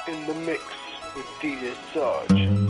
in the mix with DJ Sarge.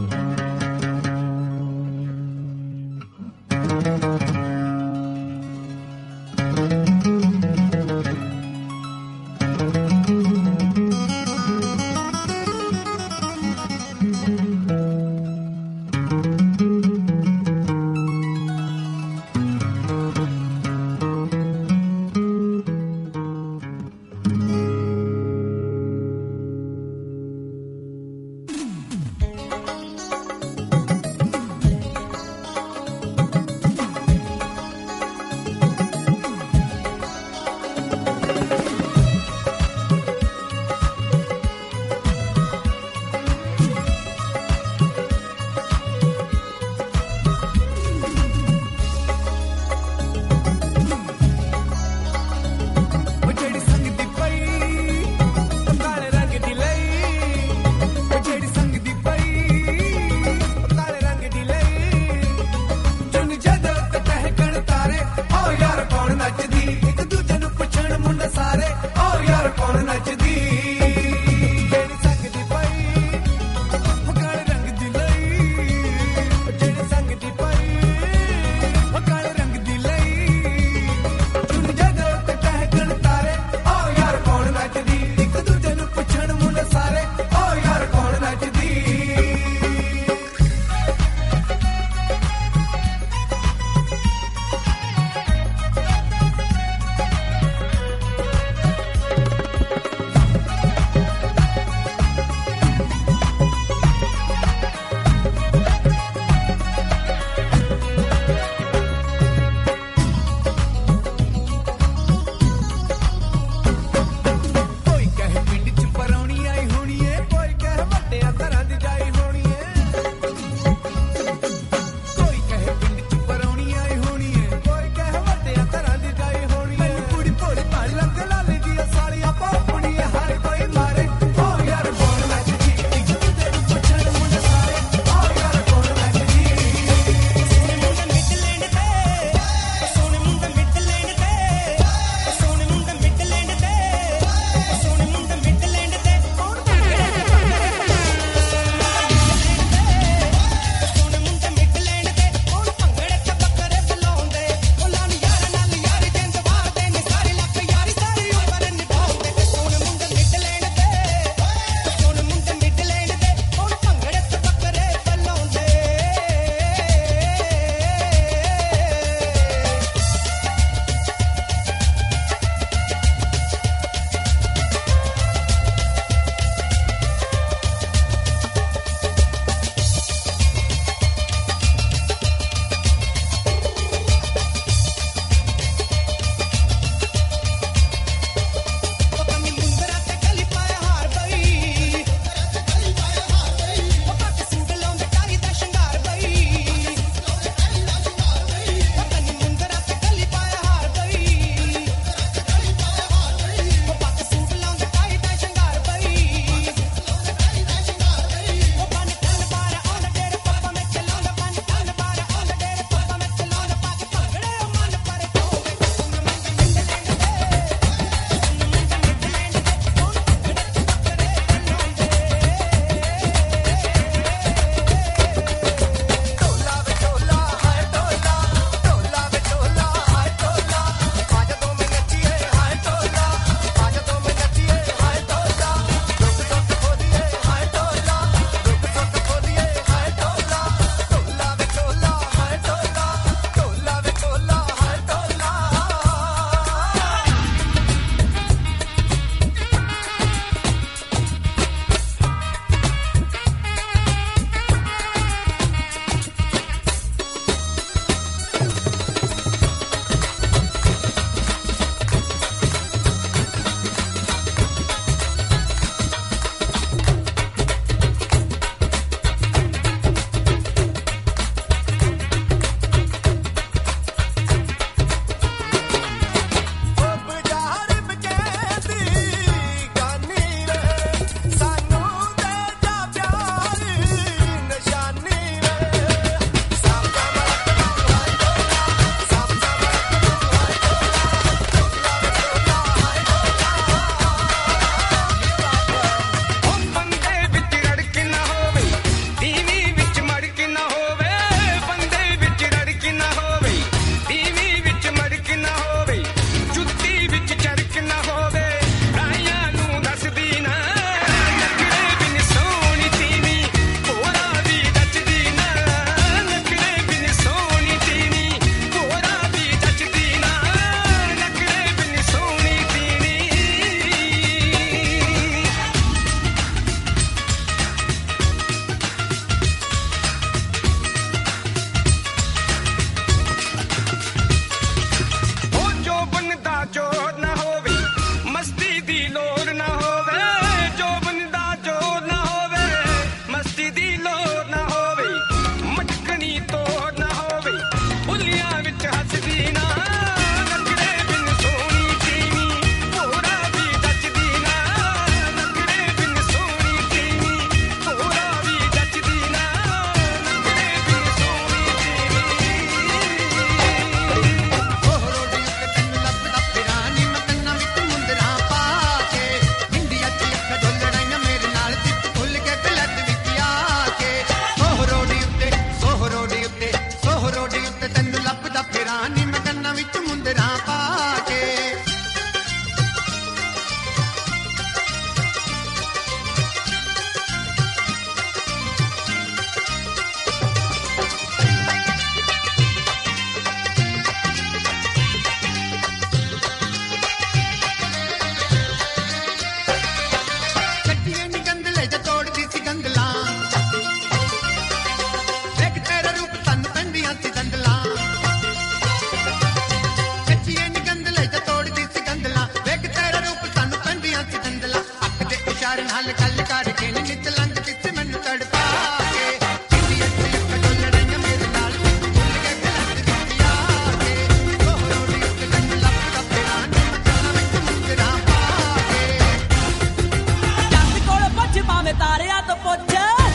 ਨਾਲ ਗੱਲ ਕਰਕੇ ਨੀ ਨਿਤ ਲੰਘ ਕਿਸ ਮੈਨੂੰ ਤੜਪਾ ਕੇ ਜਿੰਦੀ ਅੱਖਾਂ ਡੋਲ ਰਹੀਆਂ ਮੇਰੇ ਨਾਲ ਭੁੱਲ ਕੇ ਗਲਤ ਦਿੱਤੀ ਆ ਕੇ ਕੋਹਰੋ ਦੀ ਇੱਕ ਕੰਨ ਲੱਭਦਾ ਪਿਆ ਨੀ ਮੱਥਾ ਵਿੱਚ ਮੁੰਗਰਾ ਪਾ ਕੇ ਜੱਟ ਕੋਲ ਪੁੱਛ ਭਾਵੇਂ ਤਾਰਿਆਂ ਤੋਂ ਪੁੱਛ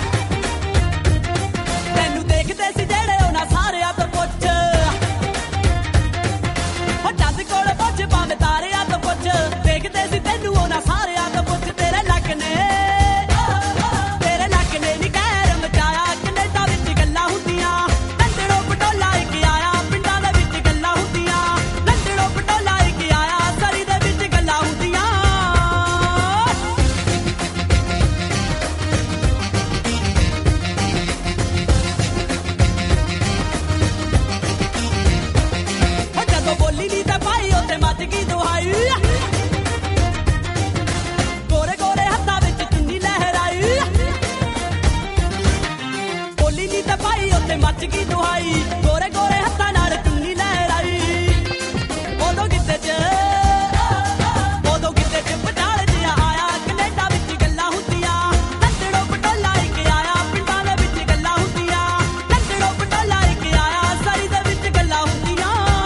ਤੈਨੂੰ ਦੇਖਦੇ ਸੀ ਜਿਹੜੇ ਉਹਨਾਂ ਸਾਰਿਆਂ ਤੋਂ ਪੁੱਛ ਉਹ ਜੱਟ ਕੋਲ ਪੁੱਛ ਭਾਵੇਂ ਤਾਰਿਆਂ ਤੋਂ ਪੁੱਛ ਦੇਖਦੇ ਸੀ ਤੈਨੂੰ ਉਹਨਾਂ ਸਾਰਿਆਂ ਤੋਂ ਪੁੱਛ ਤੇਰੇ ਲੱਕ ਨੇ ਨੀ ਕਹਿਰ ਮਚਾਇਆ ਕੈਨੇਡਾ ਵਿੱਚ ਗੱਲਾਂ ਹੁੰਦੀਆਂ ਲੰਡਨੋਂ ਪਟੋਲਾ ਇੱਕ ਆਇਆ ਪਿੰਡਾਂ ਦੇ ਵਿੱਚ ਗੱਲਾਂ ਹੁੰਦੀਆਂ ਲੰਡਨੋਂ ਪਟੋਲਾ ਇੱਕ ਆਇਆ ਸਰੀ ਦੇ ਵਿੱਚ ਗੱਲਾਂ ਹੁੰਦੀਆਂ ਉਹ ਜਦੋਂ ਬੋਲੀ ਨੀ ਤਾਂ ਭਾਈ ਉੱਥੇ ਮੱਚ ਗਈ ਦੁਹਾਈ ਗੋਰੇ ਗੋਰੇ ਹੱਥਾਂ ਵਿੱਚ ਚੁੰਨੀ ਲਹਿਰਾਈ ਬੋਲੀ ਨੀ ਤਾਂ ਭਾਈ ਉੱਥੇ ਮੱਚ ਗਈ ਦੁਹਾਈ ਗੋਰੇ ਗੋਰੇ ਹੱਥਾਂ ਨਾਲ ਚੁੰਨੀ ਲਹਿਰਾਈ ਉਦੋਂ ਕਿਤੇ ਚ ਪਟਾਲ ਜਿਹਾ ਆਇਆ ਕੈਨੇਡਾ ਵਿੱਚ ਗੱਲਾਂ ਹੁੰਦੀਆਂ ਲੰਡਨੋਂ ਪਟੋਲਾ ਇੱਕ ਆਇਆ ਪਿੰਡਾਂ ਦੇ ਵਿੱਚ ਗੱਲਾਂ ਹੁੰਦੀਆਂ ਲੰਡਨੋਂ ਪਟੋਲਾ ਇੱਕ ਆਇਆ ਸਰੀ ਦੇ ਵਿੱਚ ਗੱਲਾਂ ਹੁੰਦੀਆਂ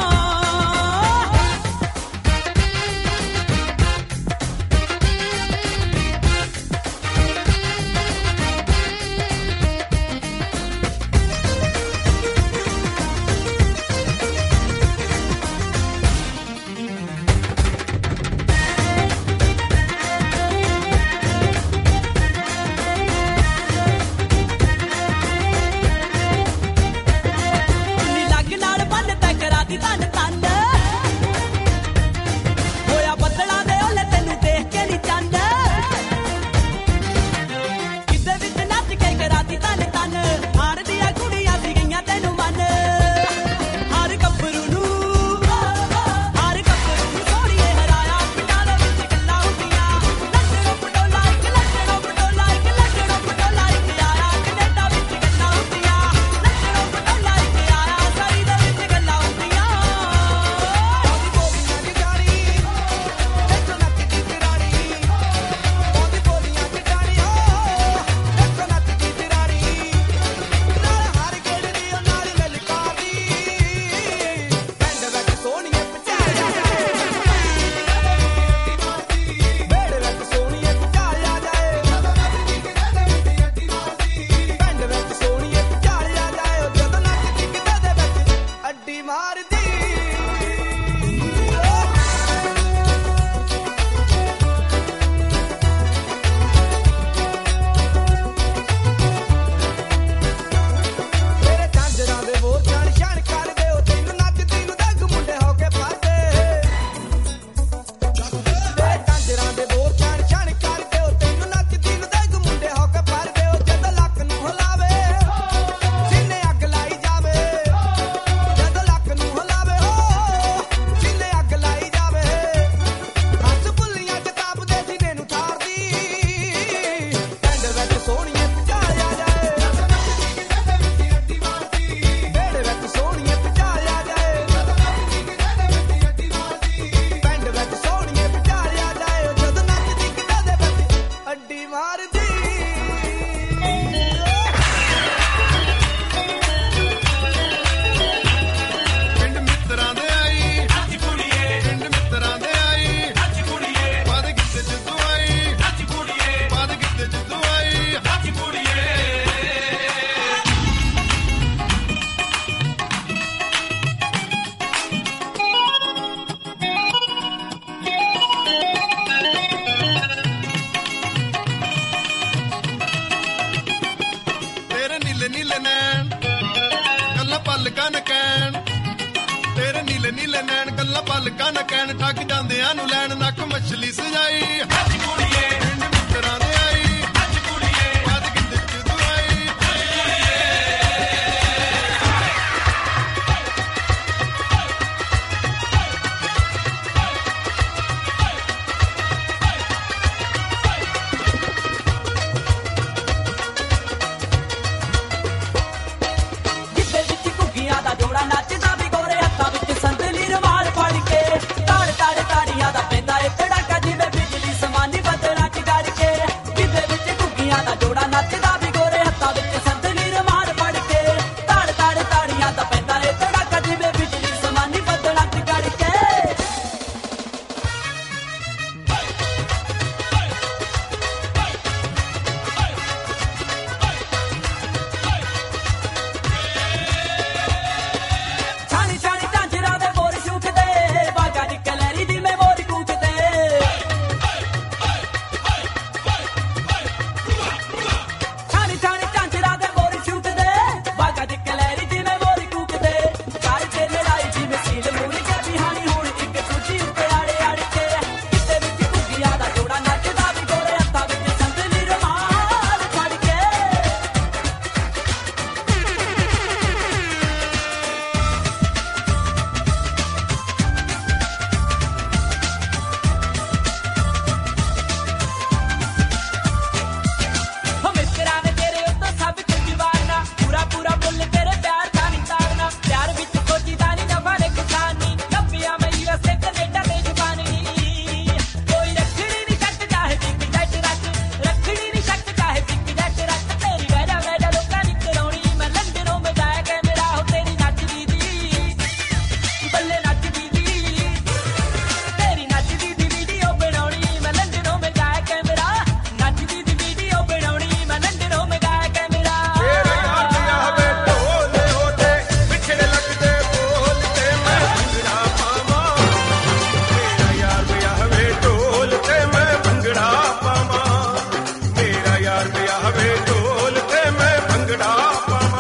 ਨੀ ਲੱਗ ਨਾਲ ਬੰਨ ਤੈ ਕਰਾਤੀ ਤਨ ਤਨ ਹੋਇਆ ਬੱਦਲਾਂ ਦੇ ਓਲੇ ਤੈਨੂੰ ਦੇਖ ਕੇ ਨੀ ਚੰਨ ਕਿਤੇ ਵਿੱਚ ਨੱਚ ਕੇ ਕਰਾਤੀ ਤਨ ਤਨ ਹਾਰ ਦੀਆਂ ਕੁੜੀਆਂ ਸੀ ਗਈਆਂ ਤੈਨੂੰ ਮਨ ਹਰ ਗੱਭਰੂ ਨੂੰ ਸੋਹਣੀਏ ਹਰਾਇਆ ਪਿੰਡਾਂ ਦੇ ਵਿੱਚ ਗੱਲਾਂ ਹੁੰਦੀਆਂ ਲੰਡਨੋਂ ਪਟੋਲਾ ਇੱਕ ਆਇਆ ਕੈਨੇਡਾ ਵਿੱਚ ਗੱਲਾਂ ਹੁੰਦੀਆਂ ਲੰਡਨੋਂ ਪਟੋਲਾ ਇੱਕ ਆਇਆ ਸਰੀ ਦੇ ਵਿੱਚ ਗੱਲਾਂ ਹੁੰਦੀਆਂ ਅੱਡੀ ਮਾਰਦੀ ਤੇਰੇ ਚਾਂਦਰਾਂ ਦੇ ਬੋਰ ਛਣ ਛਣ ਕਰਦੇ ਉਹ ਤੈਨੂੰ ਨੱਚਦੀ ਨੂੰ ਦੱਗ ਮੁੰਡੇ ਹੋ ਕੇ ਫਾਦੇ ਤੇਰੇ ਚਾਂਦਰਾਂ ਦੇ ਬੋਰ ਛਣ ਛਣ ਕਰਦੇ ਉਹ ਤੈਨੂੰ ਨੱਚਦੀ ਨੂੰ ਦੱਗ ਮੁੰਡੇ ਹੋ ਕੇ ਫਾਦੇ ਉਹ ਜਦੋਂ ਲੱਕ ਨੂੰ ਹਿਲਾਵੇ ਸੀਨੇ ਅੱਗ ਲਾਈ ਜਾਵੇ ਜਦੋਂ ਲੱਕ ਨੂੰ ਹਿਲਾਵੇ ਸੀਨੇ ਅੱਗ ਲਾਈ ਜਾਵੇ ਹੱਥ ਭੁੱਲੀਆਂ ਕਿਤਾਬ ਦੇ ਸੀਨੇ ਨੂੰ ਠਾਰਦੀ ਪਿੰਡ ਵਿੱਚ ਸੋਹਣੀਏ ਪਚਾਇਆ ਜਾਏ ਬੇੜੇ ਵਿੱਚ ਸੋਹਣੀਏ ਪਚਾਇਆ ਜਾਏ ਪਿੰਡ ਵਿੱਚ ਸੋਹਣੀਏ ਪਚਾਇਆ ਜਾਏ ਜਦੋਂ ਨੱਚਦੀ ਕਿਤੇ ਦੇ ਵਿੱਚ ਅੱਡੀ ਮਾਰਦੀ ਪਿੰਡ ਮਿੱਤਰਾਂ ਦੇ ਆਈ ਅੱਜ ਕੁੜੀਏ ਪਿੰਡ ਮਿੱਤਰਾਂ ਦੇ ਆਈ ਅੱਜ ਕੁੜੀਏ ਬਾਦ ਕਿਤੇ ਜਦੋਂ ਆਈ ਅੱਜ ਕੁੜੀਏ ਬਾਦ ਕਿਤੇ ਜਦੋਂ ਆਈ ਅੱਜ ਕੁੜੀਏ ਤੇਰੇ ਨੀਲੇ ਨੀਲੇ ਨੈਣ ਗੱਲਾਂ ਪਲਕਾਂ ਨਾ ਕਹਿਣ ਤੇਰੇ ਨੀਲੇ ਨੀਲੇ ਨੈਣ ਗੱਲਾਂ ਪਲਕਾਂ ਨਾ ਕਹਿਣ ਠੱਗ ਜਾਂਦਿਆਂ ਨੂੰ ਲੈਣ ਨੱਕ ਮੱਛਲੀ ਸਜਾਈ ਅੱਜ ਕੁੜੀਏ ਪਿੰਡ ਮਿੱਤਰਾਂ ਦੇ ਆਈ ਅੱਜ ਕੁੜੀਏ ਬਾਦ ਕਿਤੇ ਜਦੋਂ ਆਈ ਅੱਜ ਕੁੜੀਏ ਜਿੱਦੇ ਵਿੱਚ ਘੁੱਗੀਆਂ ਦਾ ਜੋੜਾ ਨੱਚਦਾ ਵੀ ਗੋਰੇ ਹੱਥਾਂ ਵਿੱਚ ਸੰਦਲੀ ਰੁਮਾਲ ਫੜ ਕੇ ਤਾੜ ਤਾੜ ਤਾੜੀਆਂ ਦਾ ਪੈਂਦਾ ਏ ਧੜਾਕਾ ਜਿਵੇਂ ਬਿਜਲੀ ਸਮਾਨ ਭੰਗੜਾ ਪਾਵਾਂ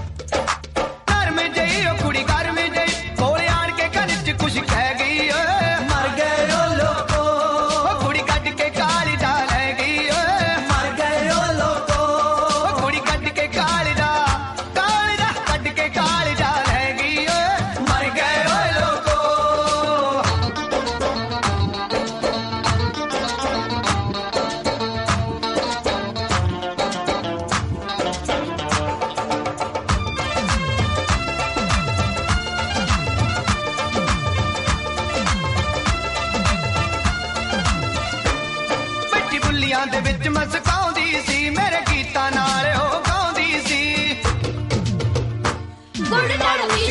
ਕੁੜੀ ਘਰ ਵਿੱਚ ਕੁਛ ਕਹਿ ਗਈ ਓਏ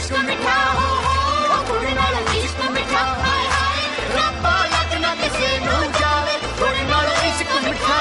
इश्क मिठा कुड़ी नाल इश्क मिठा रब्बा लग ना किसे नू जावे कुड़ी नाल इश्क मिठा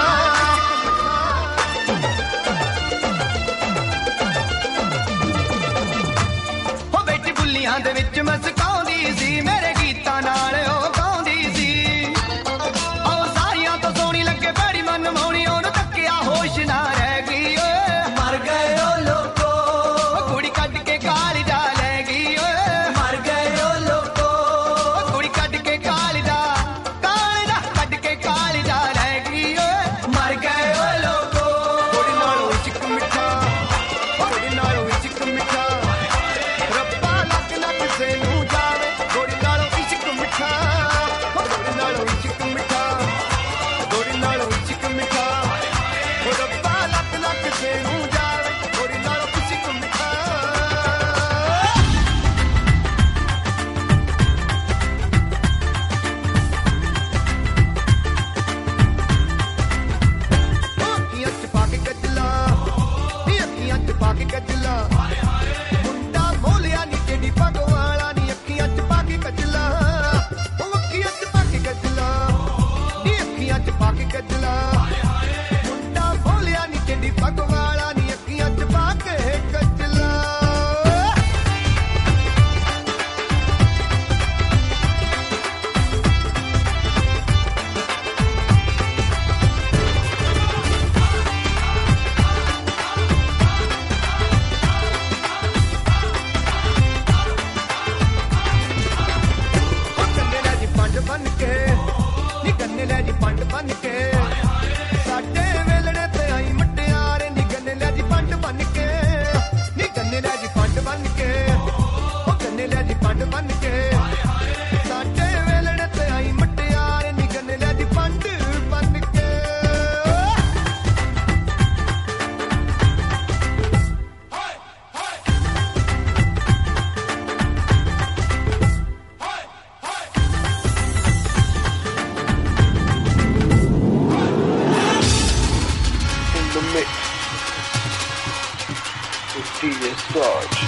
हो बेटी बुल्लियां दे विच मस्काउंदी सी मेरे गीतां नाल ओ गाउंदी सी ओ सारियां तो सोहनी लगे बड़ी मन मोहनी ओनू तक्किया होश ना रह गई ओए मर गए ओ लोको कुड़ी कट के काली जा ले गई ओए मर गए ओ लोको कुड़ी कट के काली जा कट के काली जा ले गई ओए मर गए ओ लोको कुड़ी नालों इश्क मिठा कुड़ी नालों इश्क मिठा रब्बा लग ना किसे नू जावे कुड़ी नालों इश्क मिठा कुड़ी नालों इश्क मिठा कुड़ी नालों इश्क मिठा ओ रब्बा लग ना किसे नू जावे कुड़ी नालों इश्क मिठा ਅੱਖੀਆਂ ਚ ਪਾ ਕੇ ਕੱਜਲਾ ਨੀ ਅੱਖੀਆਂ ਚ ਪਾ ਕੇ ਕੱਜਲਾ ਮੁੰਡਾ ਮੋਲਿਆ ਨੀ ਤੇਰੀ ਪੱਗ ਵਾਲਾ ਨੀ ਅੱਖੀਆਂ ਚ ਪਾ ਕੇ ਕੱਜਲਾ ਉਹ ਅੱਖੀਆਂ ਚ ਪਾ ਕੇ ਕੱਜਲਾ ਨੀ ਅੱਖੀਆਂ ਚ ਪਾ ਕੇ ਕੱਜਲਾ ਮੁੰਡਾ ਮੋਲਿਆ ਨੀ ਤੇਰੀ ਪੱਗ ਵਾਲਾ ਨੀ ਅੱਖੀਆਂ ਚ ਪਾ ਕੇ ਕੱਜਲਾ ਕੰਨੇ ਲੈ ਜੀ ਪੰਡ ਬਨ ਕੇ ਨੀ ਕੰਨੇ ਲੈ ਜੀ ਪੰਡ ਬਨ ਕੇ ਸਾਡੇ ਵੇਲਣੇ ਤੇ ਆਈ ਮਟਿਆਰੇ ਨੀ ਕੰਨੇ ਲੈ ਜੀ ਪੰਡ ਬਨ ਕੇ ਨੀ ਕੰਨੇ ਲੈ ਜੀ ਪੰਡ ਬਨ ਕੇ ਉਹ ਕੰਨੇ ਲੈ ਜੀ ਪੰਡ ਬਨ ਕੇ ਸਾਡੇ ਵੇਲਣੇ ਤੇ ਆਈ ਮਟਿਆਰੇ ਨੀ ਕੰਨੇ ਲੈ ਜੀ ਪੰਡ ਬਨ ਕੇ In the mix with DJ Sarge.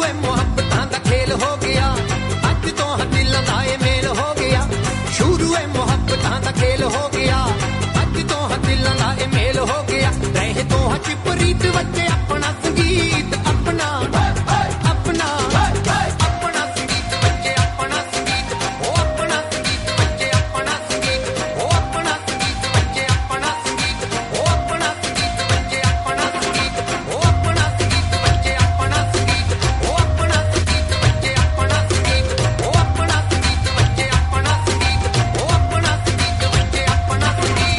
ਏ ਮੁਹੱਬਤਾਂ ਦਾ ਖੇਲ ਹੋ ਗਿਆ ਅੱਜ ਤੋਂ ਦਿਲਾਂ ਦਾ ਏ ਮੇਲ ਹੋ ਗਿਆ ਸ਼ੁਰੂ ਏ ਮੁਹੱਬਤਾਂ ਦਾ ਖੇਲ ਹੋ ਗਿਆ ਅੱਜ ਤੋਂ ਦਿਲਾਂ ਦਾ ਏ ਮੇਲ ਹੋ ਗਿਆ ਰਹਿ ਤੋਂ ਚਿਪਰੀਤ ਬੱਚੇ ਆਪਣਾ ਸੰਗੀਤ ਆਪਣਾ ਆਪਣਾ ਆਪਣਾ ਸੰਗੀਤ ਬੱਚੇ ਆਪਣਾ ਸੰਗੀਤ ਉਹ ਆਪਣਾ ਸੰਗੀਤ ਬੱਚੇ ਆਪਣਾ ਸੰਗੀਤ ਉਹ ਆਪਣਾ ਸੰਗੀਤ ਬੱਚੇ ਆਪਣਾ ਸੰਗੀਤ ਉਹ ਆਪਣਾ ਸੰਗੀਤ ਬੱਚੇ ਆਪਣਾ ਸੰਗੀਤ ਉਹ ਆਪਣਾ ਸੰਗੀਤ ਬੱਚੇ ਆਪਣਾ ਸੰਗੀਤ ਉਹ ਆਪਣਾ ਸੰਗੀਤ ਬੱਚੇ ਆਪਣਾ ਸੰਗੀਤ ਉਹ ਆਪਣਾ ਸੰਗੀਤ ਬੱਚੇ ਆਪਣਾ ਸੰਗੀਤ ਉਹ ਆਪਣਾ ਸੰਗੀਤ ਬੱਚੇ ਆਪਣਾ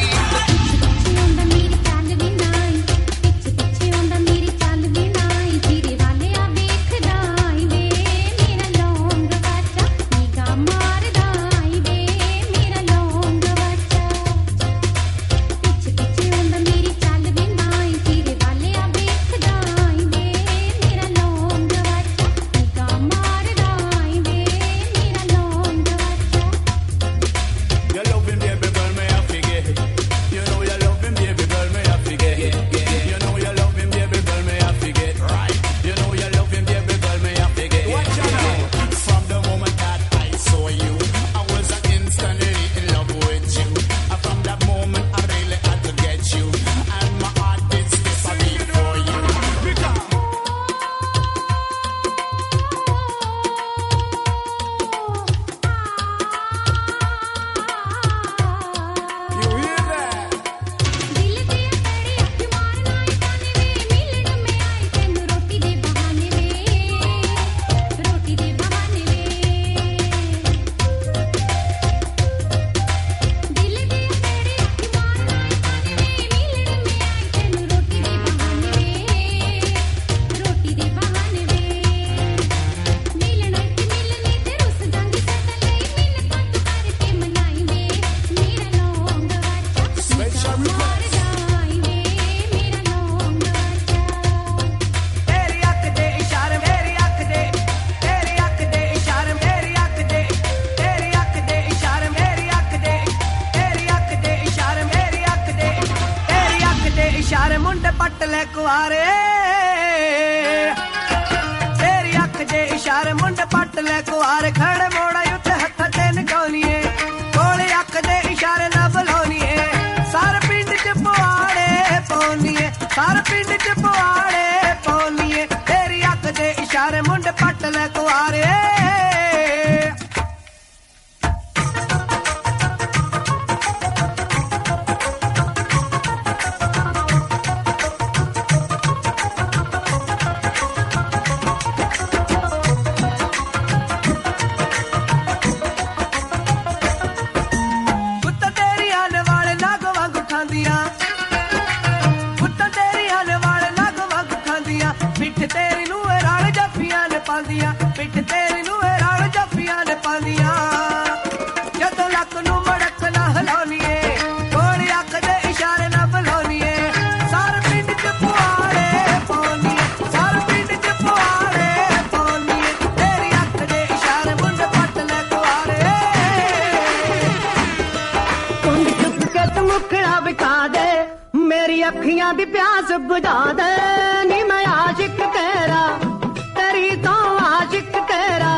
ਅੱਖੀਆਂ ਦੀ ਪਿਆਸ ਬੁਝਾ ਦੇ ਨੀ ਮੈਂ ਆਸ਼ਿਕ ਤੇਰਾ ਤੇਰੀ ਤੋਂ ਆਸ਼ਿਕ ਤੇਰਾ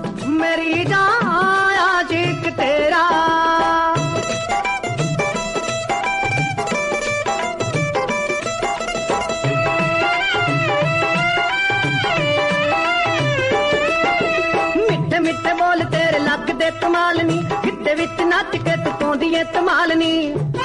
ਮੇਰੀ ਜਾਨ ਆਸ਼ਿਕ ਤੇਰਾ ਮਿੱਠੇ ਮਿੱਠੇ ਬੋਲ ਤੇਰੇ ਲੱਗਦੇ ਕਮਾਲ ਨੀ ਗਿੱਧੇ ਵਿੱਚ ਨੱਚ ਕੇ ਤੂੰ ਪਾਉਂਦੀ ਏ ਧਮਾਲ ਨੀ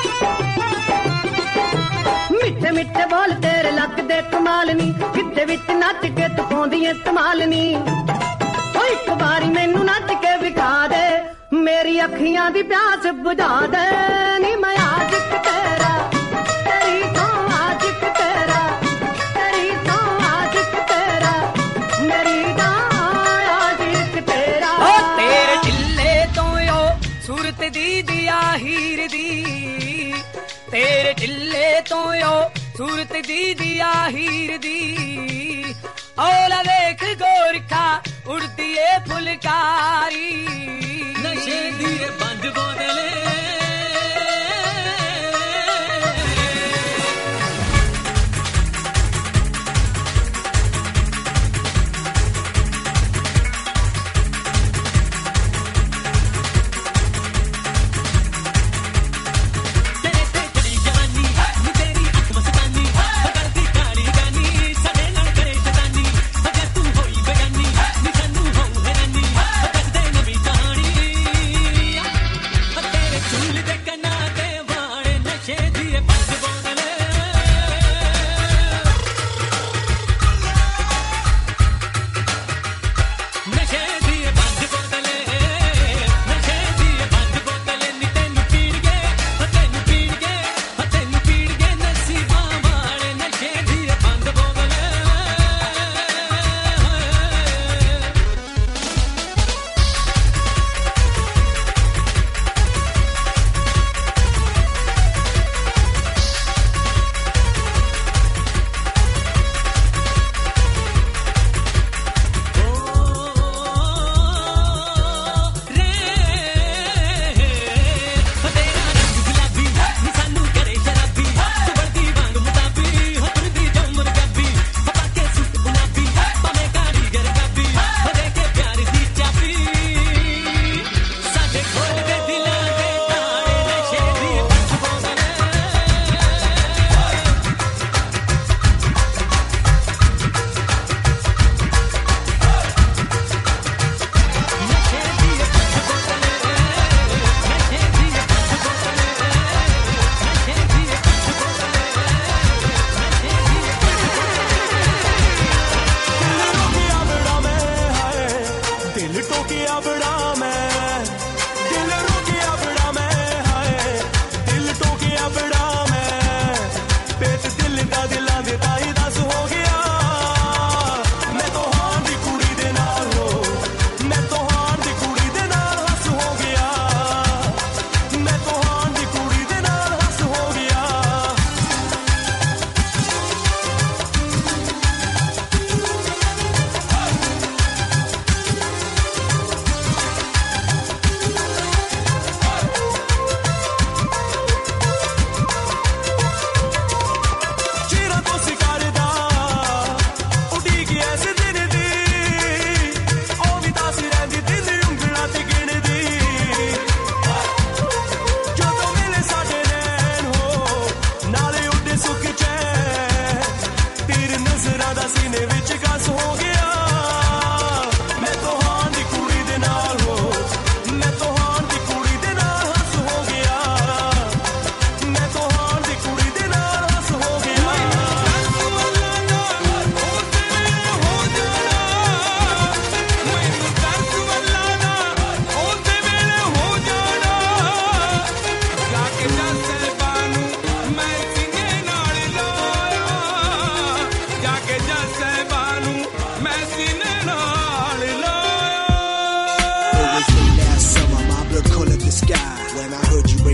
ਮਿੱਠੇ ਮਿੱਠੇ ਬੋਲ ਤੇਰੇ ਲੱਗਦੇ ਕਮਾਲ ਨੀ ਗਿੱਧੇ ਵਿੱਚ ਨੱਚ ਕੇ ਤੂੰ ਪਾਉਂਦੀ ਏ ਧਮਾਲ ਨੀ ਓ ਇੱਕ ਵਾਰੀ ਮੈਨੂੰ ਨੱਚ ਕੇ ਵਿਖਾ ਦੇ ਮੇਰੀ ਅੱਖੀਆਂ ਦੀ ਪਿਆਸ ਬੁਝਾ ਦੇ ਨੀ ਮੈਂ ਆਸ਼ਿਕ ਤੇਰਾ ਤੇਰੀ ਤੋਂ ਆਸ਼ਿਕ ਤੇਰਾ ਤੇਰੀ ਤੋਂ ਆਸ਼ਿਕ ਤੇਰਾ ਮੇਰੀ ਜਾਨ ਆਸ਼ਿਕ ਤੇਰਾ ਓ ਤੇਰੇ ਢਿੱਲੇ ਤੋਂ ਓ ਸੂਰਤ ਦੀ ਦਿਆ ਹੀਰ ਦੀ तेरे ढिल्ले तो यो सूरत दी दिया हीर दी औला देख गोरखा उड़ती है फुलकारी नशे दिए बंद बोतले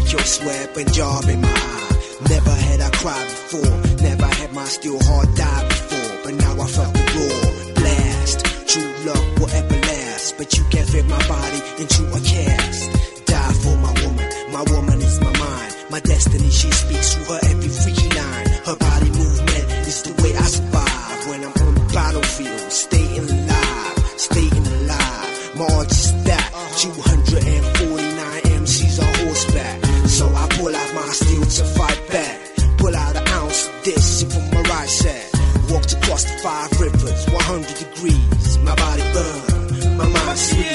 your swear Punjab in my eye. Never had I cried before, never had my still heart died before, but now I felt the raw blast. True love will ever last, but you can't fit my body into a cast. Die for my woman is my mind, my destiny, she speaks through her every freaky line. Her body movement is the way I survive when I'm on the battlefield, staying alive. My odds is that 249 MCs on horseback, so I pull out my steel to fight back. Pull out an ounce of this from my right side. Walked across the 5 rivers, 100 degrees. My body burned, my mind sweet.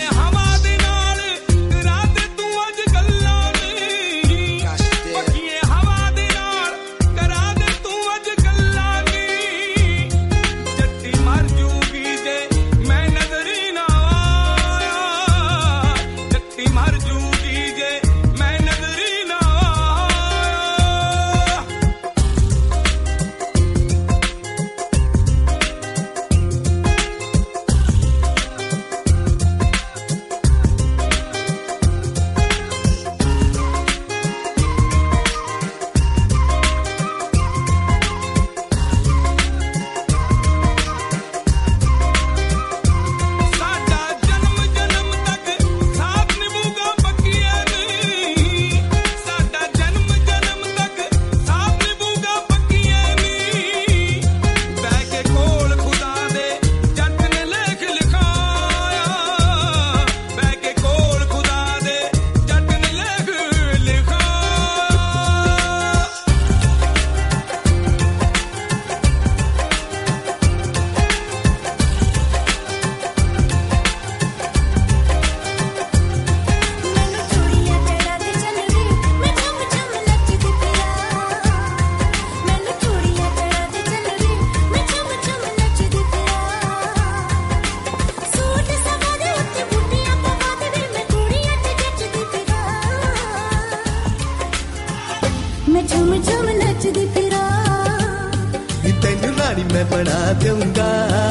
मैं बना दूंगा,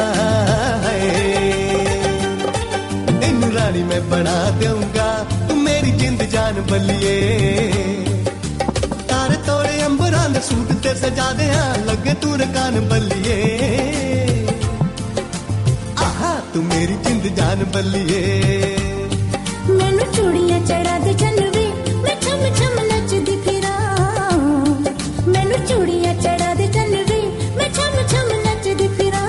तेनू रानी मैं बना दूंगा, तू मेरी जिंद जान बल्लिए। तारे तोड़े अंबरां दे सूट ते सजा दे लगे तू रकान बल्लिए। आहा तू मेरी जिंद जान बल्लिए। मैनू चूड़ियां चढ़ा दे चन्नवी, मैं छम छम नचदी फिरां। मैनू चूड़ियां चढ़ा दे चन्नवी, मैं छम छम नचदी फिरां।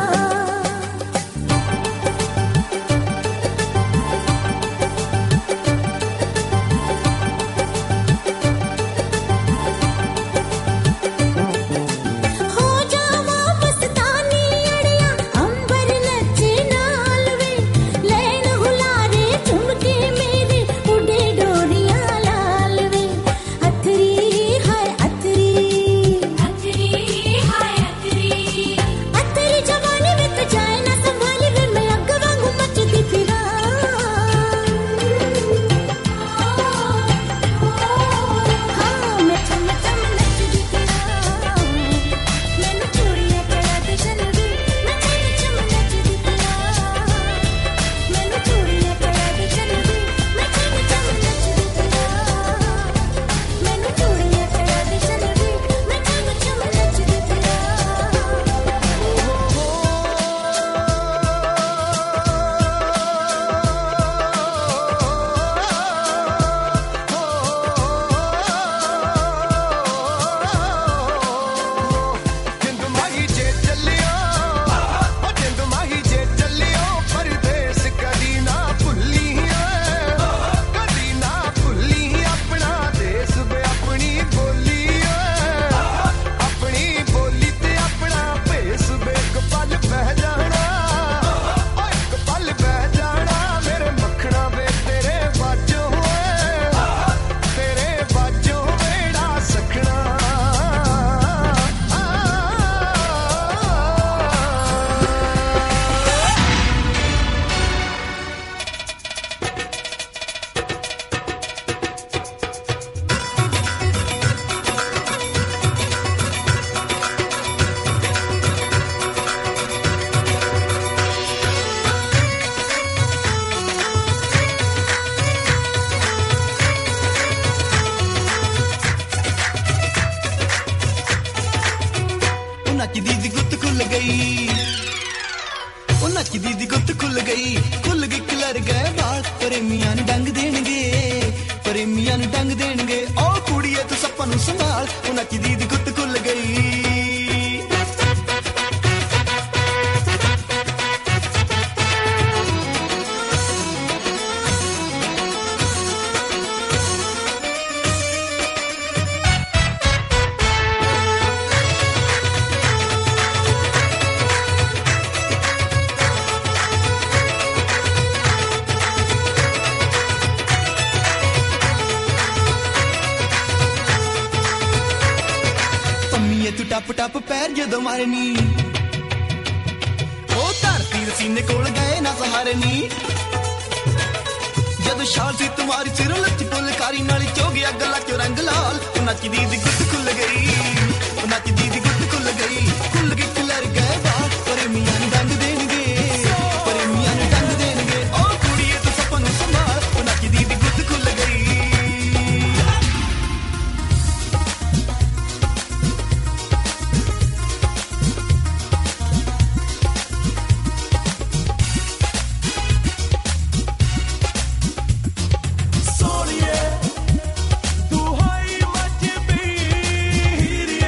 हो जावा मस्तानी अड़िया अंबर नचे नाल वे, लैन हुलारे झुमके मेरे उड़े ਖਿਲਰ ਗਏ ਵਾਲ ਪ੍ਰੇਮੀਆਂ ਨੂੰ ਡੰਗ ਦੇਣਗੇ ਪ੍ਰੇਮੀਆਂ ਨੂੰ ਡੰਗ ਦੇਣਗੇ ਓ ਕੁੜੀਏ ਤੂੰ ਸੱਪਾਂ ਨੂੰ ਸੰਭਾਲ ਉਹ ਨੱਚਦੀ ਦੀ ਗੁੱਤ ਖੁੱਲ ਗਈ ਟੱਪ ਟੱਪ ਪੈਰ ਜਦੋਂ ਮਾਰਨੀ ਉਹ ਧਰਤੀ ਦੇ ਸੀਨੇ ਕੋਲ ਗਏ ਨਾ ਸਹਾਰਨੀ ਜਦੋਂ ਸ਼ਾਲ ਸੀ ਤੁਮਾਰੀ ਸਿਰੋਂ ਲੱਚ ਫੁਲਕਾਰੀ ਨਾਲ ਚੋ ਗਿਆ ਗੱਲਾਂ ਚੋਂ ਰੰਗ ਲਾਲ ਉਹ ਨੱਚਦੀ ਦੀ ਗੁੱਤ ਖੁੱਲ ਗਈ ਉਹ ਨੱਚਦੀ ਦੀ ਗੁੱਤ ਖੁੱਲ ਗਈ ਖੁੱਲ ਕੇ ਖਿਲਰ ਗਏ ਬਾਲ ਪ੍ਰੇਮੀਆਂ ਨੂੰ ਡੰਗ ਦੇਣਗੇ ਪ੍ਰੇਮੀਆਂ ਨੂੰ ਡੰਗ ਦੇਣਗੇ ਉਹ ਕੁੜੀਏ ਤੂੰ ਸੱਪਾਂ ਨੂੰ ਸੰਭਾਲ ਉਹ ਨੱਚਦੀ ਦੀ ਗੁੱਤ ਖੁੱਲ ਗਈ Too high, much be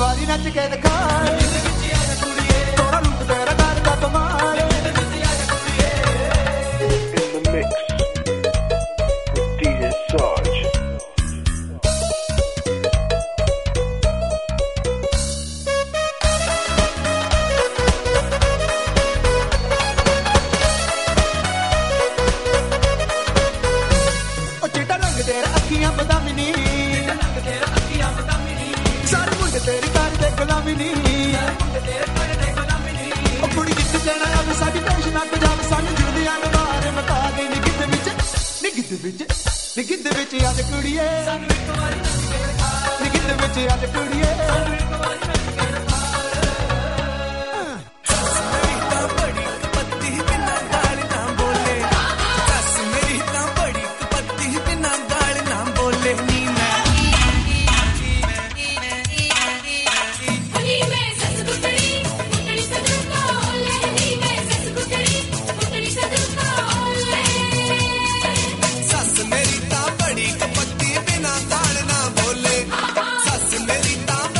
ਵਾਰੀ ਨੱਚ ਕੇ ਦਿਖਾਏ ਤੋਰਾ ਰੂਪ ਤੇਰਾ ਕਰਦਾ ਕਮਾਲ In the mix with DJ Sarge. ਉਹ ਚਿੱਟਾ ਰੰਗ ਤੇਰਾ ਅੱਖੀਆਂ ਬਦਾਮੀ ਨੀ ਸਾਰੇ ਮੁੰਡੇ ਤੇਰੀ ਕਾਰ ਦੇ ਗੁਲਾਮੀ ਨੀ ਉਹ ਕੁੜੀ ਜਿੱਥੇ ਜਾਣਾ ਆਵੇ ਸਾਡੀ ਟੈਨਸ਼ਨ ਨਾ ਜਾਵੇ ਸਾਨੂੰ ਜੁੜਦੀਆਂ ਨਵਾਰੇ ਮਤਾ ਦੇ ਨਿਗਿੱਧ ਵਿੱਚ ਨਿਗਿੱਧ ਵਿੱਚ ਅੱਜ ਕੁੜੀਏ ਨਿਗਿੱਧ ਵਿੱਚ ਅੱਜ ਕੁੜੀਏ ਸੱਸ ਮੇਰੀ ਤਾਂ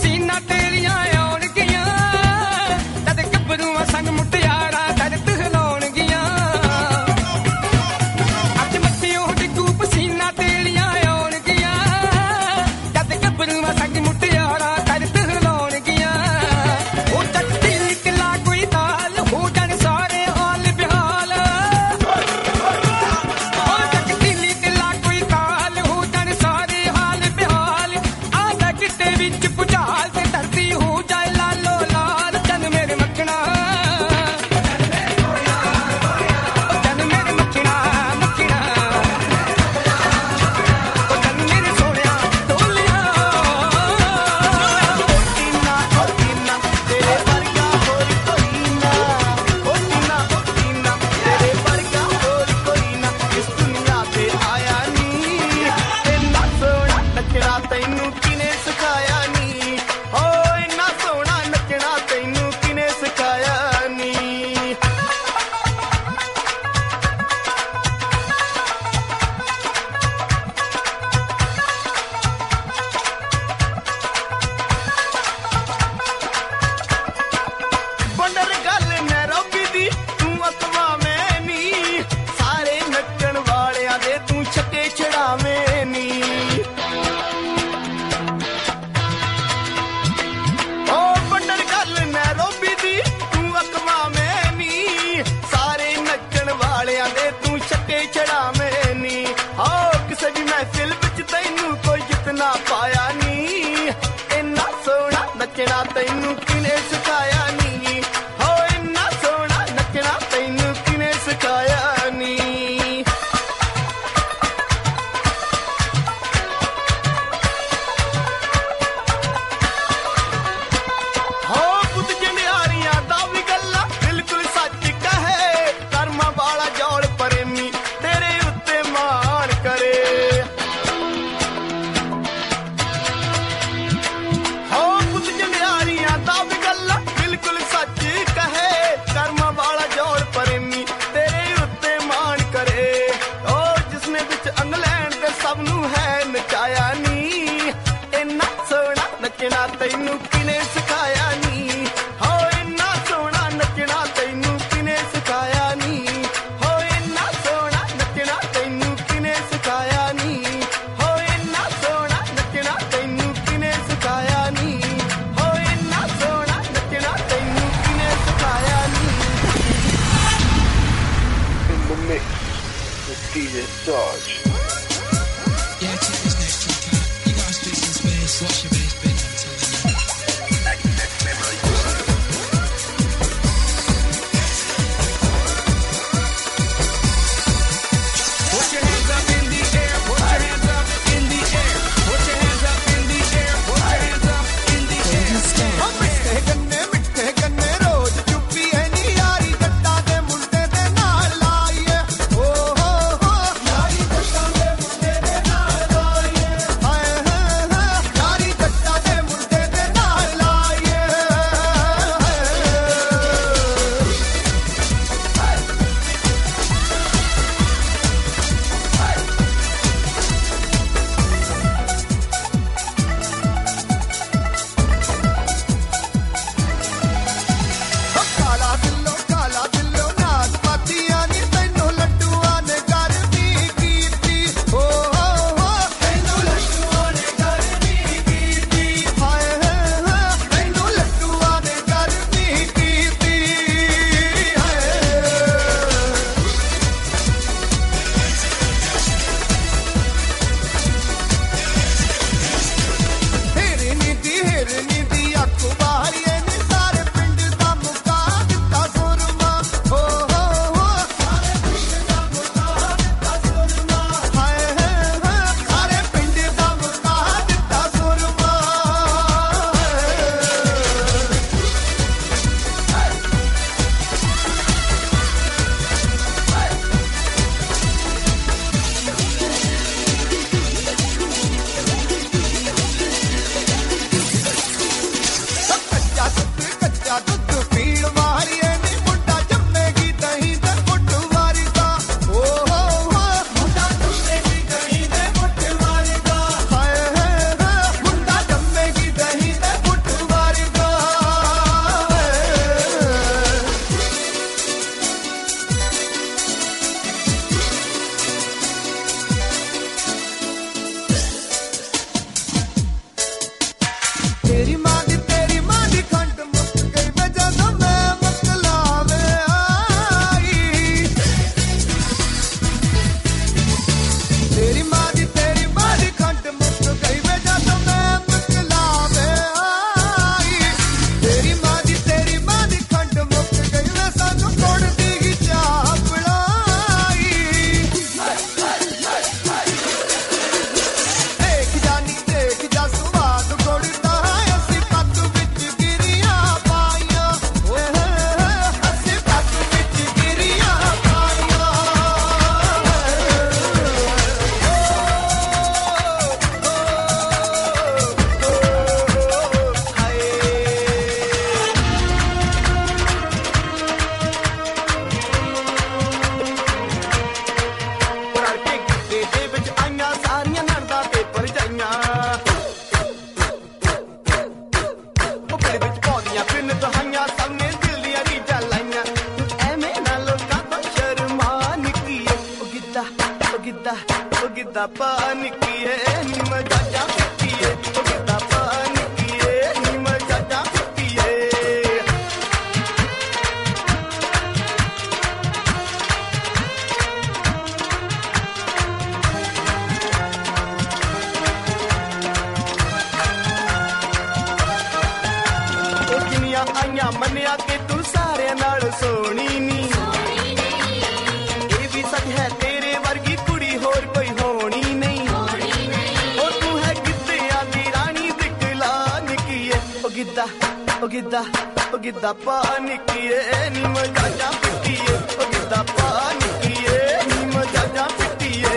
ਪਸੀਨਾ ਤੇਰੀਆਂ ਆਉਣਗੀਆਂ ਤਦ ਗੱਭਰੂਆਂ ਸੰਗ ਮੁਟਿਆਰਾਂ ਦਰਦ ਹਿਲਾਉਣਗੀਆਂ ਅੱਜ ਮੱਥਿਓਂ ਡਿੱਗੂ ਪਸੀਨਾ ਤੇਰੀਆਂ ਆਉਣਗੀਆਂ ਤਦ ਗੱਭਰੂਆਂ ਸੰਗ ਮੁਟਿਆਰਾਂ ਦਰਦ ਹਿਲਾਉਣਗੀਆਂ ਉਹ ਚੱਕ ਢਿੱਲੀ ਕਿਲਾ ਕੋਈ ਤਾਲ ਹੋ ਜਾਣ ਸਾਰੇ ਹਾਲ ਬਿਹਾਲ ਉਹ ਚੱਕ ਢਿੱਲੀ ਕਿਲਾ ਕੋਈ ਤਾਲ ਹੋ ਜਾਣ ਸਾਰੇ ਹਾਲ ਬਿਹਾਲ ਆ ਕਿਤੇ ਵਿੱਚ ਪੁਝਾਲ ਤੇ ਧਰਤੀ ਹੋ ਜਾਏ ਲਾਲੋ ਲਾਲ ਜਨ ਮੇਰੇ ਮੱਖਣਾ ਜਨ ਮੇਰੇ ਮੱਖਣਾ ਮੱਖਣਾ ਉਹ ਜਨ ਮੇਰੇ ਸੋਹਣਿਆ ਢੋਲਿਆ ਓਟੀਨਾ ਤੇਰੇ ਵਰਗਾ ਹੋਰ ਕੋਈ ਨਾ ਓਟੀਨਾ ਤੇਰੇ ਵਰਗਾ ਹੋਰ ਕੋਈ ਨਾ ਇਸ ਦੁਨੀਆ ਤੇ ਆਇਆ ਨੀ ਇੰਨਾ ਸੋਹਣਾ ਨੱਚਣਾ ਤੈਨੂੰ ਕਿਨੇ ਸਿਖਾਇਆ ਨੀ ਓ ਇੰਨਾ ਸੋਹਣਾ ਨੱਚਣਾ ਤੈਨੂੰ ਕਿਨੇ ਸਿਖਾਇਆ ਨੀ ਬੰਡਰ ਗੱਲ ਨੈਰੋਬੀ ਦੀ ਤੂੰ ਅਕਵਾ ਮੈਂ ਨੀ ਸਾਰੇ ਨੱਚਣ ਵਾਲਿਆਂ ਦੇ ਤੂੰ ਛੱਕੇ ਛੜਾਵੇਂ ਨੀ ਓ ਬੰਡਰ ਗੱਲ ਨੈਰੋਬੀ ਦੀ ਤੂੰ ਅਕਵਾ ਮੈਂ ਨੀ ਸਾਰੇ ਨੱਚਣ ਵਾਲਿਆਂ ਦੇ ਤੂੰ ਛੱਕੇ ਛੜਾਵੇਂ ਨੀ ਹੋ ਕਿਸੇ ਵੀ ਮਹਿਫਿਲ ਵਿੱਚ ਤੈਨੂੰ ਕੋਈ ਜਿੱਤਣਾ ਪਾਇਆ ਨੀ ਇੰਨਾ ਸੋਹਣਾ ਨੱਚਣਾ ਤੈਨੂੰ ਕਿਨੇ ਸਿਖਾਇਆ ਨੀ ਹੋ ਇੰਨਾ ਸੋਹਣਾ ਨੱਚਣਾ ਤੈਨੂੰ ਕਿਨੇ ਸਿਖਾਇਆ ਨੀ ਹੋ ਪੁੱਤ ਜੰਡਿਆਰੀਆਂ ਦਾ ਵੀ ਗੱਲਾਂ ਬਿਲਕੁਲ ਸੱਚ ਕਹੇ ਕਰਮਾਂ ਵਾਲਾ ਜੋੜ ਪ੍ਰੇਮੀ ਤੇਰੇ ਉੱਤੇ ਮਾਣ ਕਰੇ ਹੋ ਪੁੱਤ ਜੰਡਿਆਰੀਆਂ ਦਾ ਵੀ ਗੱਲਾਂ ਬਿਲਕੁਲ ਸੱਚ ਕਹੇ ਕਰਮਾਂ ਵਾਲਾ ਜੋੜ ਪ੍ਰੇਮੀ ਤੇਰੇ ਉੱਤੇ ਮਾਣ ਕਰੇ ਓ ਜਿਸਨੇ ਵਿੱਚ ਇੰਗਲੈਂਡ ਦੇ ਸਭ ਨੂੰ ਹੈ ਨਚਾਇਆ ਨੀ ਇੰਨਾ ਸੋਹਣਾ ਨੱਚਣਾ ਤੈਨੂੰ ਕਿਨੇ ਸਿਖਾਇਆ ਨੀ ਹੋ ਇੰਨਾ ਸੋਹਣਾ ਨੱਚਣਾ ਤੈਨੂੰ ਕਿਨੇ ਸਿਖਾਇਆ ਨੀ ਹੋ ਇੰਨਾ ਸੋਹਣਾ ਨੱਚਣਾ ਤੈਨੂੰ ਕਿਨੇ ਸਿਖਾਇਆ ਨੀ ਹੋ ਇੰਨਾ ਸੋਹਣਾ ਨੱਚਣਾ ਤੈਨੂੰ ਕਿਨੇ ਸਿਖਾਇਆ ਨੀ ਹੋ ਇੰਨਾ ਸੋਹਣਾ ਨੱਚਣਾ ਤੈਨੂੰ ਕਿਨੇ ਸਿਖਾਇਆ ਨੀ In the mix with DJ Sarge. Yeah, check this next track out. You gotta spit some space, watch your bass, big, I'm telling you. Put your hands up in the air, put your hands up in the air, put your hands up in the air, put your hands up in the air. ਮਿੱਠੇ ਗੰਨੇ ਰੋਜ਼ ਚੁੱਪੀ ਐ ਨੀ ਯਾਰੀ ਜੱਟਾਂ ਦੇ ਮੁੰਡੇ ਦੇ ਨਾਲ ਲਾਈਏ ਓ ਹੋ ਹੋ ਯਾਰੀ ਗਿੱਧਾ ਪਾ ਨਿੱਕੀਏ ਨੀ ਮਜਾਜਾ ਪਿੱਟੀਏ ਉਹ ਗਿੱਧਾ ਪਾ ਨਿੱਕੀਏ ਨੀ ਮਜਾਜਾ ਪਿੱਟੀਏ ਉਹ ਜਿੰਨੀਆਂ ਆਈਆਂ ਮੰਨਿਆ ਕਿ ਤੂੰ ਸਾਰਿਆਂ ਨਾਲ ਸੋਹਣੀ ਨੀ ਇਹ ਵੀ ਸੱਚ ਹੈ ਤੇਰੇ ਵਰਗੀ ਕੁੜੀ ਹੋਰ ਕੋਈ ਹੋਣੀ ਨਹੀਂ ਉਹ ਤੂੰ ਹੈ ਗਿੱਧਿਆਂ ਦੀ ਰਾਣੀ ਦਿਖਲਾ ਨਿੱਕੀਏ ਉਹ ਗਿੱਧਾ ਉਹ ਗਿੱਧਾ ਉਹ ਗਿੱਧਾ ਪਾ ਨਿੱਕੀਏ ਨੀ ਮਜਾਜਾ ਪਿੱਟੀਏ ਉਹ ਗਿੱਧਾ ਪਾ ਨਿੱਕੀਏ ਨੀ ਮਜਾਜਾ ਪਿੱਟੀਏ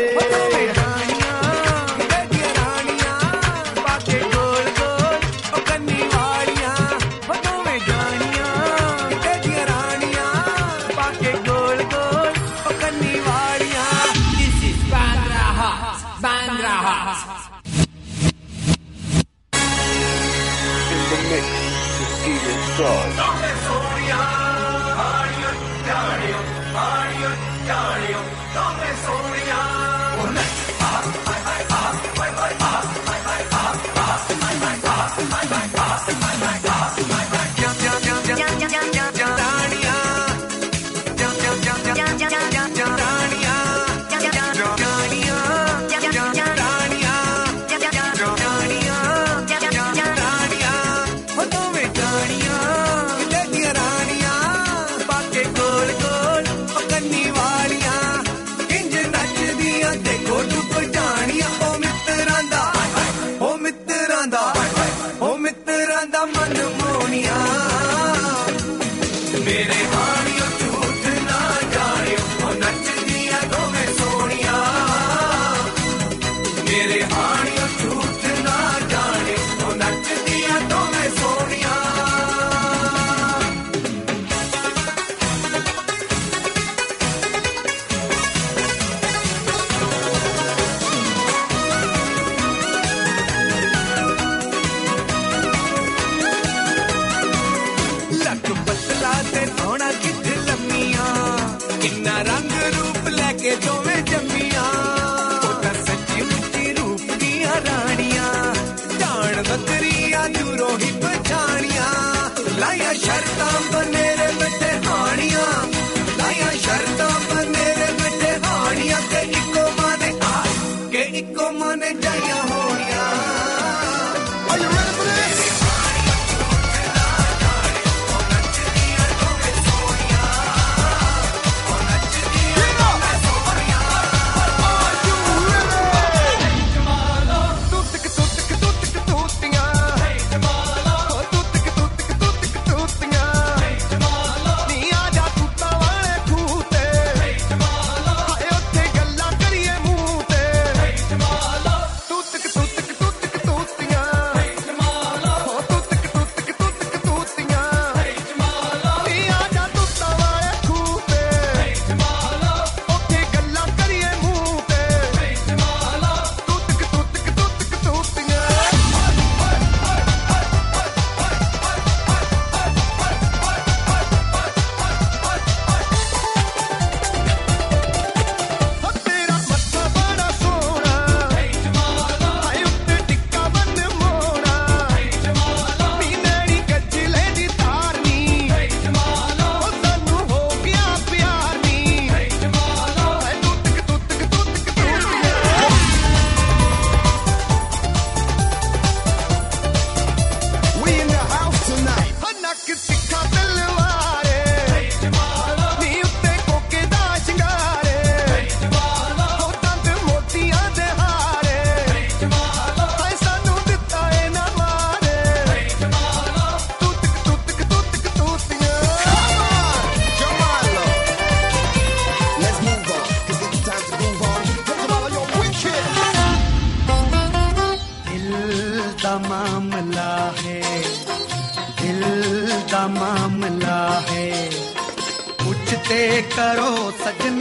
करो सजन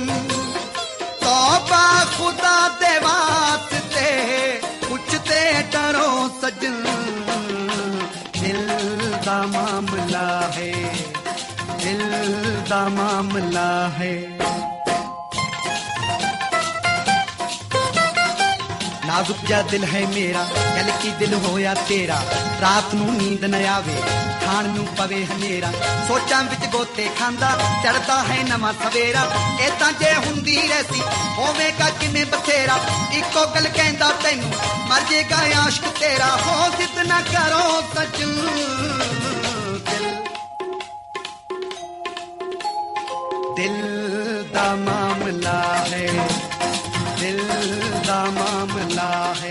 तौबा खुदा दे वास्ते पूछते करो सजन दिल दा मामला है दिल दा मामला है नाजुक जा दिल है मेरा कल की दिल होया तेरा रात नू नींद न आवे खाण नू पवे हनेरा सोचां विच गोते खांदा चढ़दा है नवां सवेरा ए तां जे हुंदी रहसी होवेगा किवें बथेरा इको गल कहंदा तैनू मर जेगा आशिक तेरा हो जिद ना करो सजन दिल दा मामला है दिल दा मामला है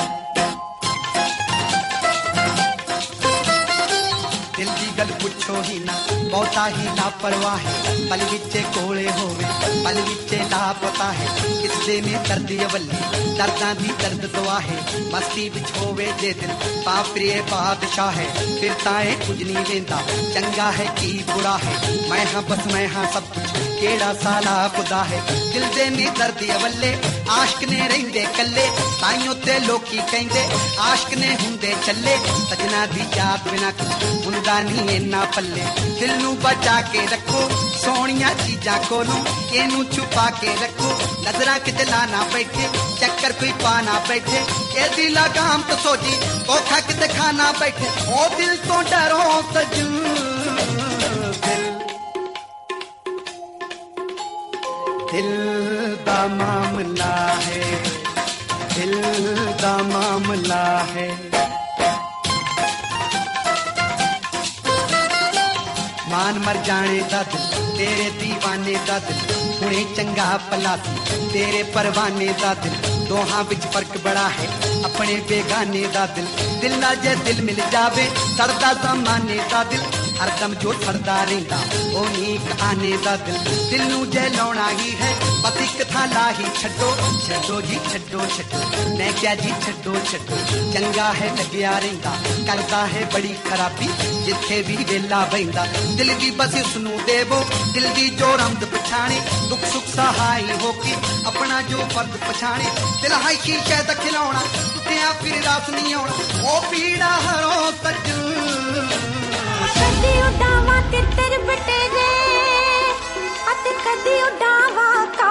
दिल दी गल पुछो ही ना बहुता ही लापरवाह है पल विचे कोले होवे पल विचे लापता है किसदे में दर्द अवली दर्दां दी दर्द दुआ है मस्ती विच होवे जे दिल पापरिए बादशाह है फिर ताए कुछ नहीं लेंदा चंगा है की बुरा है मैं हां बस मैं हां सब कुछ केड़ा साला खुदा है दिल दे नी दर्द अवले आशिक ने रहिंदे कल्ले ताइयों ते लोकी कहंदे आशिक ने हुंदे चले सजना दी याद बिना कुछ हुंदा नहीं इन्ना पल्ले दिल नू बचा के रखो सोहणियां चीजां कोलों एनू छुपा के रखो नजरां किते लाना बैठे चक्कर कोई पाना बैठे ए दी लगाम तो सोची ओखा किते खाना बैठे ओ दिल तो डरो सजन दिल दा मामला है दिल दा मामला है मान मर जाने दा दिल तेरे दीवाने दा दिल हुणे चंगा भला तेरे परवाने दा दिल दोहां विच फर्क बड़ा है अपने बेगाने दा दिल दिल ना जे दिल मिल जावे सड़दा ज़माने दा दिल हरदम जो सड़दा रहिंदा ओ नीक आने दा दिल दिल नू जे लाउणा ही है बस इक थाला ही छड्डो छड्डो जी छड्डो छड्डो मैं क्या जी छड्डो छड्डो चंगा है लग्या रहिंदा करदा है बड़ी खराबी जिथे भी वेला बहिंदा दिल दी बस उसनू देवो दिल दी जो रमद पछाणे दुख सुख सहाई होके अपना जो फर्ज पछाणे दिल हाई शीशे दा खिलौना टुटिया फिर रास नहीं आउणा ओ पीड़ा हरो सजन कदी उडावा तितर बटेरे अत कदी उडावा का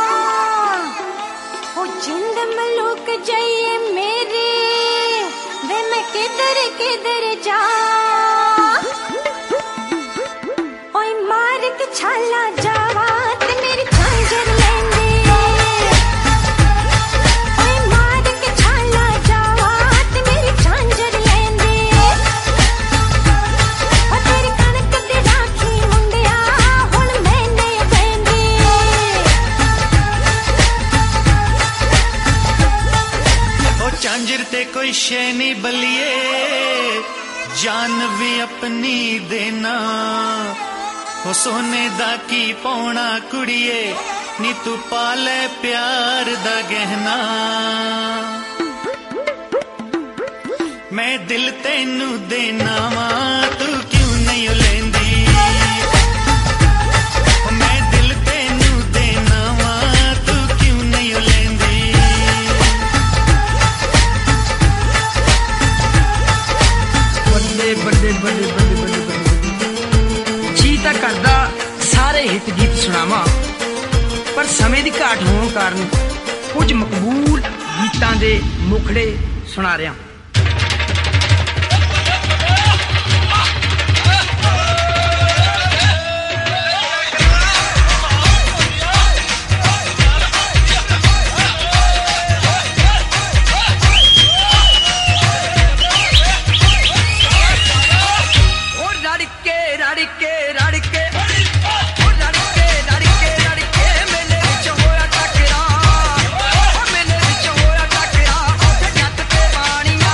ओ जिंद मलूक जाइए मेरे वे मैं किधर किधर जा ओए मार के छाला जावा ते मेरी खंजर लेंदे ओए मार के छाला जावा ते मेरी खंजर लेंदे ओ तेरी कनक दी राखी मुंडिया हुण मैंने पैंदी ओ झांझर ते कोई शे नहीं बलिए जान भी अपनी देना ओ सोने दा की पौना कुड़िए नी तू पाले प्यार दा गहना मैं दिल तेनू देना वा तू क्यों नहीं लेंदी मैं दिल तेनू देना वा तू क्यों नहीं लेंदी बड़े बड़े बड़े बड़े बड़े बड़े जी ਤਾਂ ਕਰਦਾ ਸਾਰੇ ਹਿੱਟ ਗੀਤ ਸੁਣਾਵਾਂ ਪਰ ਸਮੇਂ ਦੀ ਘਾਟ ਹੋਣ ਕਾਰਨ ਕੁਝ ਮਕਬੂਲ ਗੀਤਾਂ ਦੇ ਮੁਖੜੇ ਸੁਣਾ ਰਿਹਾ मेले विच होया टकरा, उत्थे जट ते पानी आ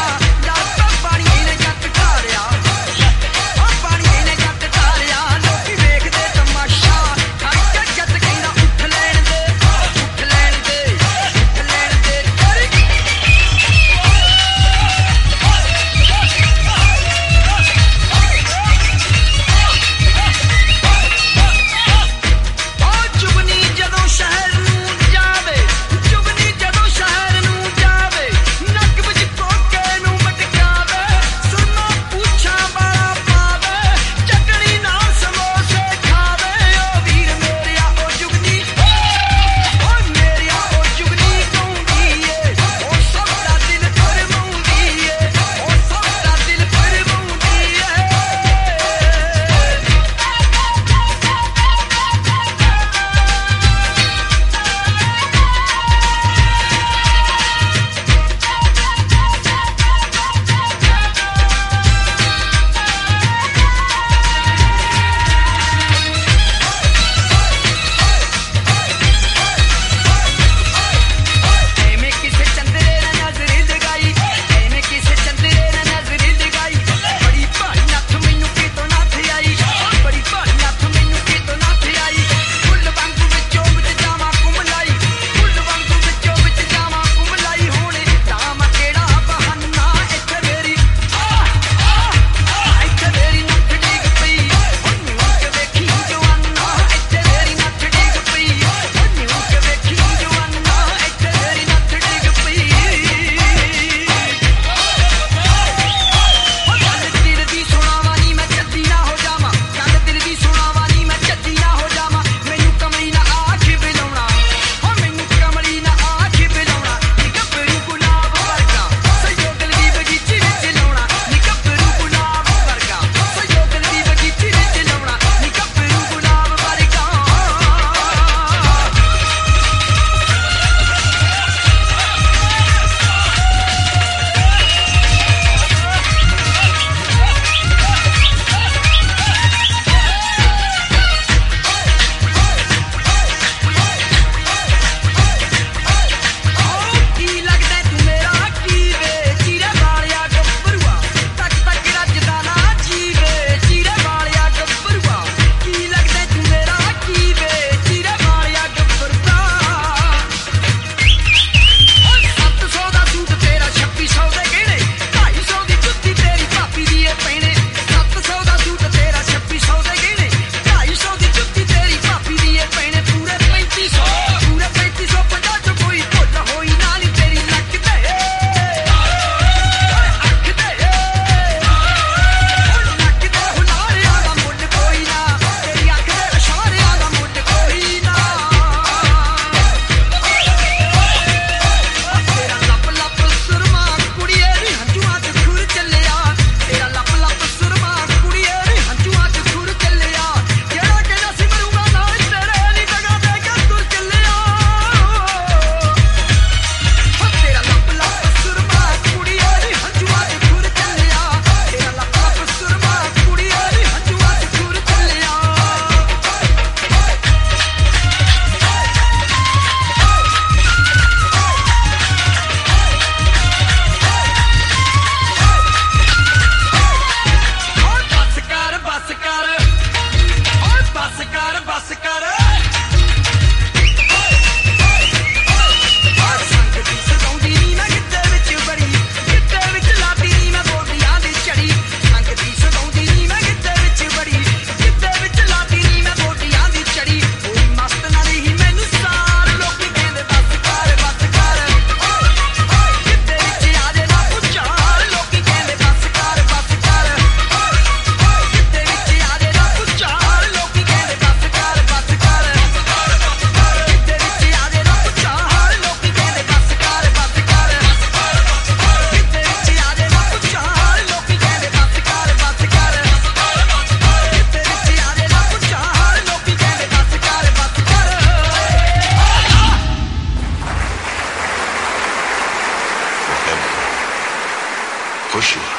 खुश हुआ।